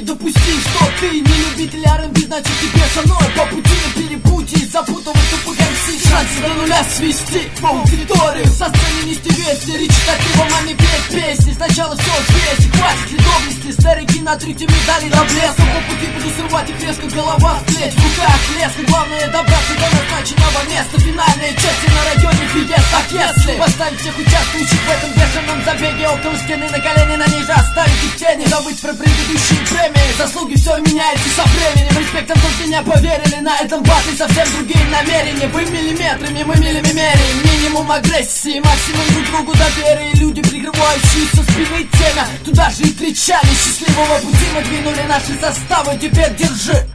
допусти, что ты не любитель R&B, значит тебе со мной по пути на перепутье. Запутал тупых MC, шансы до нуля свести по аудиторию. Со сцены нести вести, речь такого маме петь песни. Сначала все взвесить, хватит ледовности. Старики на трите медали до блеска. По пути буду срывать их резко, голова в плеть, в руках леска. Главное добраться до назначенного места. Финальные части на районе фидес. Так если поставить всех участвующих в этом бешеном забеге около стены, на колени на ней же оставить их тени. Забыть про предыдущие премии, заслуги все меняется со временем. Респектом тут меня поверили, на этом батле совсем другие намерения. Вы миллиметрами, мы милями меряем. Минимум агрессии, максимум друг другу доверия. Люди, прикрывающие со спины темя, туда же и кричали. Счастливого пути мы двинули наши составы, теперь держи.